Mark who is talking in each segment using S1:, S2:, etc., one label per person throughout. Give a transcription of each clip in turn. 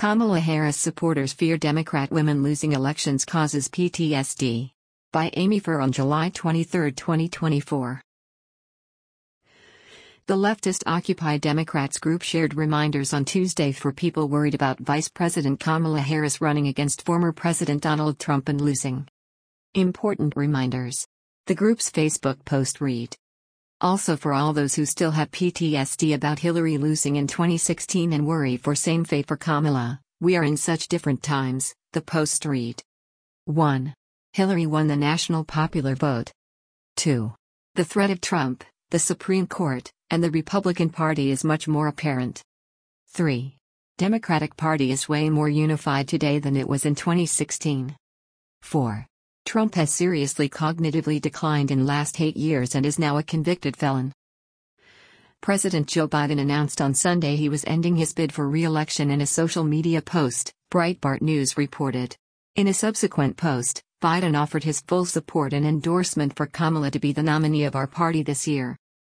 S1: Kamala Harris supporters fear Democrat women losing elections causes PTSD. By Amy Furr on July 23, 2024. The leftist Occupy Democrats group shared reminders on Tuesday for people worried about Vice President Kamala Harris running against former President Donald Trump and losing. Important reminders. The group's Facebook post read. Also for all those who still have PTSD about Hillary losing in 2016 and worry for same fate for Kamala, we are in such different times, the post read. 1. Hillary won the national popular vote. 2. The threat of Trump, the Supreme Court, and the Republican Party is much more apparent. 3. Democratic Party is way more unified today than it was in 2016. 4. Trump has seriously cognitively declined in last 8 years and is now a convicted felon. President Joe Biden announced on Sunday he was ending his bid for re-election in a social media post, Breitbart News reported. In a subsequent post, Biden offered his full support and endorsement for Kamala to be the nominee of our party this year.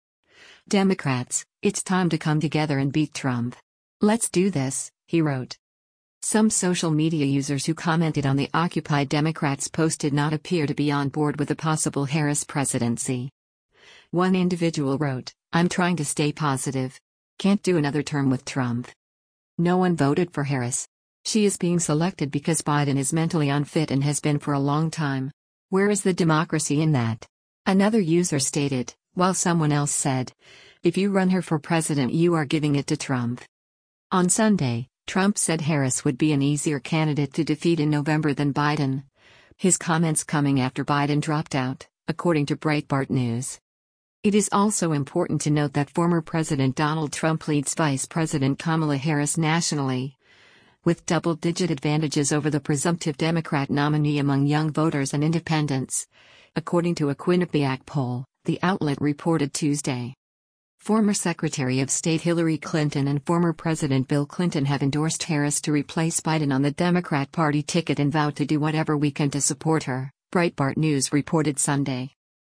S1: Democrats, it's time to come together and beat Trump. Let's do this, he wrote. Some social media users who commented on the Occupy Democrats post did not appear to be on board with a possible Harris presidency. One individual wrote, "I'm trying to stay positive. Can't do another term with Trump. No one voted for Harris. She is being selected because Biden is mentally unfit and has been for a long time. Where is the democracy in that?" Another user stated, while someone else said, "If you run her for president, you are giving it to Trump." On Sunday, Trump said Harris would be an easier candidate to defeat in November than Biden. His comments coming after Biden dropped out, according to Breitbart News. It is also important to note that former President Donald Trump leads Vice President Kamala Harris nationally, with double-digit advantages over the presumptive Democrat nominee among young voters and independents, according to a Quinnipiac poll, the outlet reported Tuesday. Former Secretary of State Hillary Clinton and former President Bill Clinton have endorsed Harris to replace Biden on the Democrat Party ticket and vowed to do whatever we can to support her, Breitbart News reported Sunday.